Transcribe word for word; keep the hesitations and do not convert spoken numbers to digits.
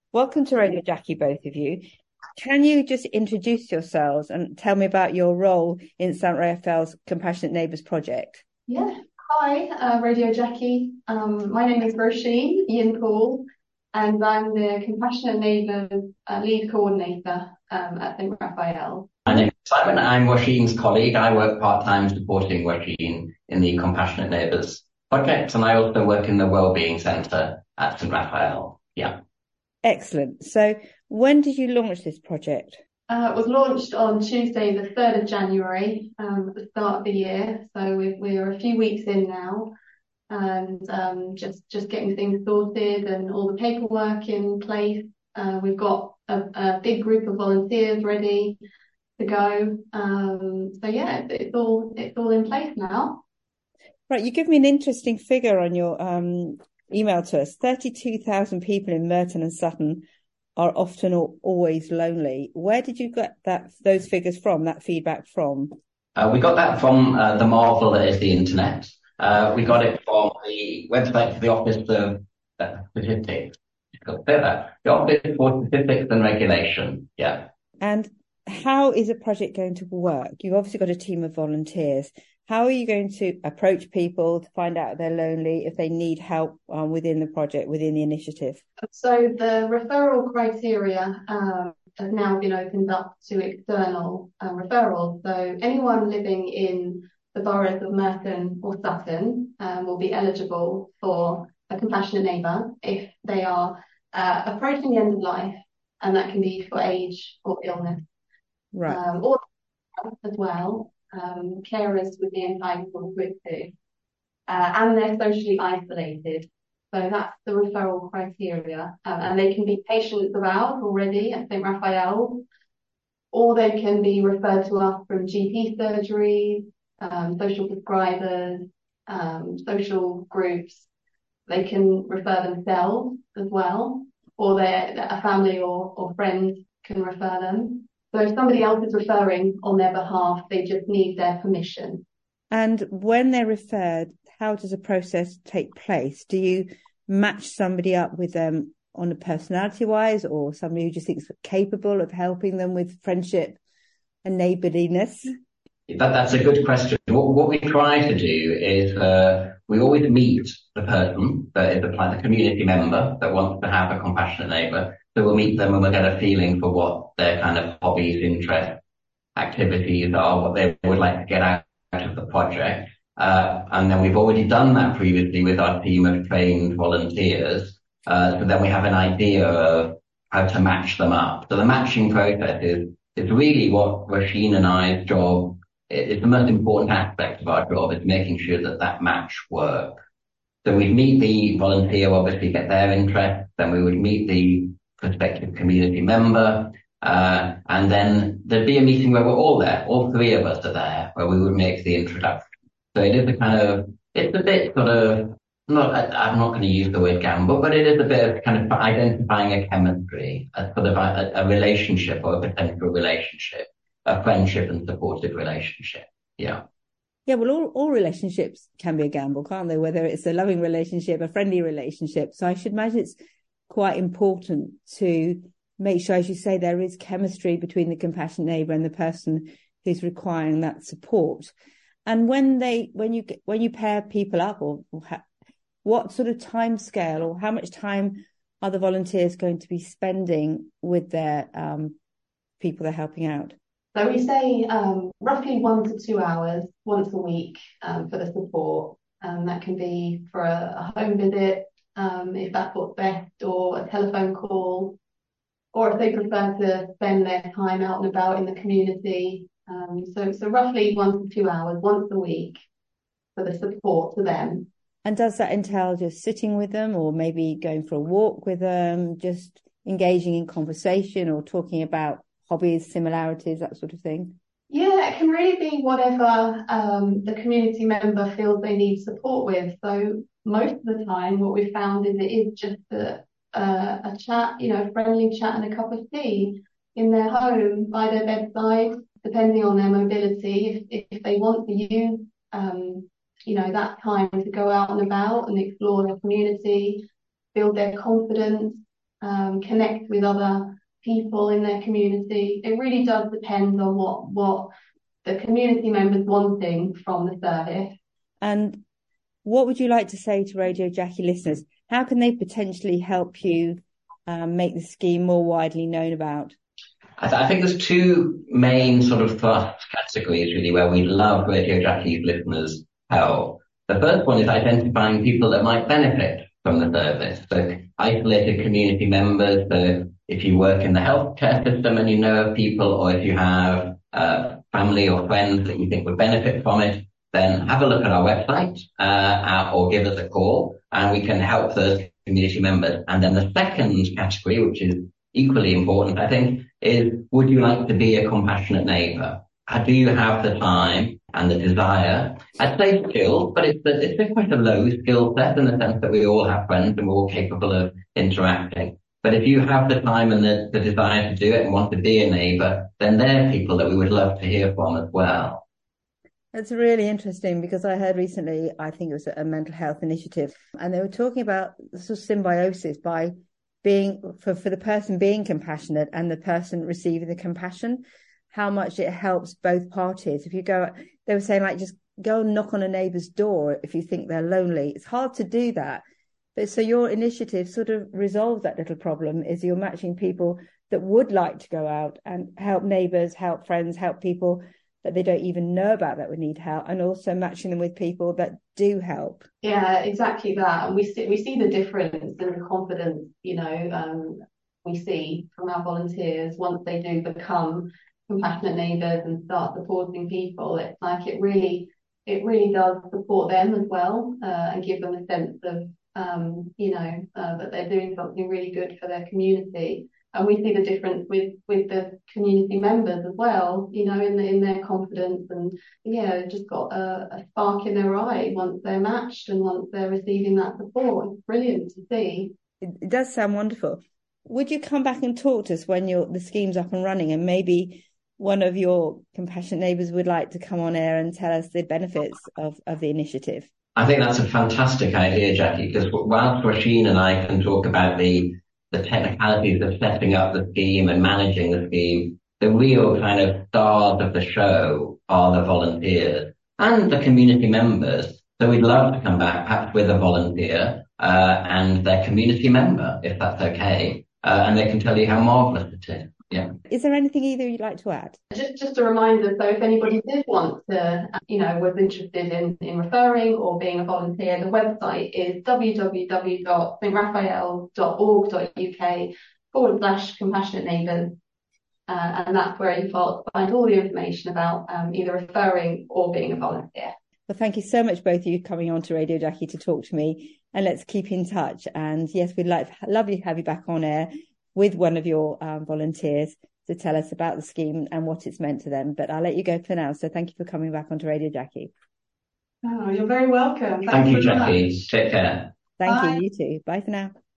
Welcome to Radio Jackie, both of you. Can you just introduce yourselves and tell me about your role in Saint Raphael's Compassionate Neighbours project? Yeah, hi, uh, Radio Jackie. Um, my name is Roisin Ian Paul, and I'm the Compassionate Neighbours uh, lead coordinator um, at Saint Raphael. My name is Simon. I'm Roisin's colleague. I work part-time supporting Roisin in the Compassionate Neighbours project, and I also work in the Wellbeing Centre at Saint Raphael. Yeah. Excellent. So when did you launch this project? Uh, it was launched on Tuesday, the third of January, um, at the start of the year. So we're, we're a few weeks in now, and um, just just getting things sorted and all the paperwork in place. Uh, we've got a, a big group of volunteers ready to go. Um, so yeah, it's, it's all it's all in place now. Right, you give me an interesting figure on your um, email to us. thirty-two thousand people in Merton and Sutton are often or always lonely. Where did you get that those figures from, that feedback from? Uh, we got that from uh, the marvel that is the internet. Uh, we got it from the website for the Office of uh, Statistics. The Office for Statistics and Regulation. Yeah. And how is a project going to work? You've obviously got a team of volunteers. How are you going to approach people to find out if they're lonely, if they need help um, within the project, within the initiative? So the referral criteria um, has now been opened up to external uh, referrals. So anyone living in the boroughs of Merton or Sutton um, will be eligible for a compassionate neighbour if they are uh, approaching the end of life, and that can be for age or illness. Right. Um, or as well. Um, carers would be entitled to it too, uh, and they're socially isolated. So that's the referral criteria, um, and they can be patients of ours already at Saint Raphael, or they can be referred to us from G P surgeries, um, social prescribers, um, social groups. They can refer themselves as well, or their a family or, or friends can refer them. So if somebody else is referring on their behalf, they just need their permission. And when they're referred, how does the process take place? Do you match somebody up with them on a personality-wise, or somebody who just thinks capable of helping them with friendship and neighbourliness? That, that's a good question. What, what we try to do is uh, we always meet the person that is the, the community member that wants to have a compassionate neighbour. So we'll meet them and we'll get a feeling for what their kind of hobbies, interests, activities are, what they would like to get out of the project. Uh, and then we've already done that previously with our team of trained volunteers. Uh, so then we have an idea of how to match them up. So the matching process is, is really what Roisin and I's job. It's the most important aspect of our job, is making sure that that match works. So we'd meet the volunteer, obviously get their interest, then we would meet the prospective community member, uh, and then there'd be a meeting where we're all there, all three of us are there, where we would make the introduction. So it is a kind of, it's a bit sort of, not, I'm not going to use the word gamble, but it is a bit of kind of identifying a chemistry, a sort of a, a relationship or a potential relationship, a friendship and supportive relationship. Yeah. Yeah, well, all, all relationships can be a gamble, can't they? Whether it's a loving relationship, a friendly relationship. So I should imagine it's quite important to make sure, as you say, there is chemistry between the compassionate neighbour and the person who's requiring that support. And when they, when you when you pair people up, or, or ha- what sort of time scale or how much time are the volunteers going to be spending with their um, people they're helping out? So we say um, roughly one to two hours once a week um, for the support. Um, that can be for a, a home visit, um, if that's what's best, or a telephone call, or if they prefer to spend their time out and about in the community. Um, so, so roughly one to two hours once a week for the support to them. And does that entail just sitting with them, or maybe going for a walk with them, just engaging in conversation or talking about hobbies, similarities, that sort of thing? Yeah, it can really be whatever um, the community member feels they need support with. So most of the time what we've found is it is just a, a, a chat, you know, a friendly chat and a cup of tea in their home, by their bedside, depending on their mobility. If, if they want to use, um, you know, that time to go out and about and explore the community, build their confidence, um, connect with other people in their community. It really does depend on what what the community members wanting from the service. And what would you like to say to Radio Jackie listeners? How can they potentially help you um, make the scheme more widely known about? I, th- I think there's two main sort of thrust categories really where we love Radio Jackie's listeners' help. The first one is identifying people that might benefit from the service. So isolated community members. So if you work in the healthcare system and you know of people, or if you have uh, family or friends that you think would benefit from it, then have a look at our website uh, or give us a call, and we can help those community members. And then the second category, which is equally important, I think, is would you like to be a compassionate neighbour? Do you have the time and the desire? I'd say skills, but it's, it's quite a low skill set in the sense that we all have friends and we're all capable of interacting. But if you have the time and the, the desire to do it and want to be a neighbour, then they're people that we would love to hear from as well. It's really interesting because I heard recently, I think it was a mental health initiative, and they were talking about sort of symbiosis by being, for, for the person being compassionate and the person receiving the compassion, how much it helps both parties. If you go, they were saying like, just go and knock on a neighbour's door if you think they're lonely. It's hard to do that. But so your initiative sort of resolves that little problem, is you're matching people that would like to go out and help neighbours, help friends, help people that they don't even know about that would need help, and also matching them with people that do help. Yeah, exactly that. And we see we see the difference in the confidence, you know, um, we see from our volunteers once they do become compassionate neighbours and start supporting people. It's like it really it really does support them as well, uh, and give them a sense of um, you know, uh, that they're doing something really good for their community. And we see the difference with, with the community members as well, you know, in the, in their confidence, and yeah, just got a, a spark in their eye once they're matched and once they're receiving that support. It's brilliant to see. It, it does sound wonderful. Would you come back and talk to us when you're, the scheme's up and running, and maybe one of your compassionate neighbours would like to come on air and tell us the benefits of, of the initiative? I think that's a fantastic idea, Jackie, because whilst Roisin and I can talk about the the technicalities of setting up the scheme and managing the scheme, the real kind of stars of the show are the volunteers and the community members. So we'd love to come back, perhaps with a volunteer uh, and their community member, if that's okay, uh, and they can tell you how marvellous it is. Yeah. Is there anything either you'd like to add? Just just a reminder, so if anybody did want to, you know, was interested in, in referring or being a volunteer, the website is w w w dot st raphael dot org dot u k forward slash compassionate neighbours. Uh, and that's where you find all the information about um, either referring or being a volunteer. Well, thank you so much, both of you, coming on to Radio Jackie to talk to me. And let's keep in touch. And yes, we'd like love to have you back on air with one of your um, volunteers to tell us about the scheme and what it's meant to them. But I'll let you go for now. So thank you for coming back onto Radio Jackie. Oh, you're very welcome. Thank you, Jackie. Take care. Thank Bye. you. You too. Bye for now.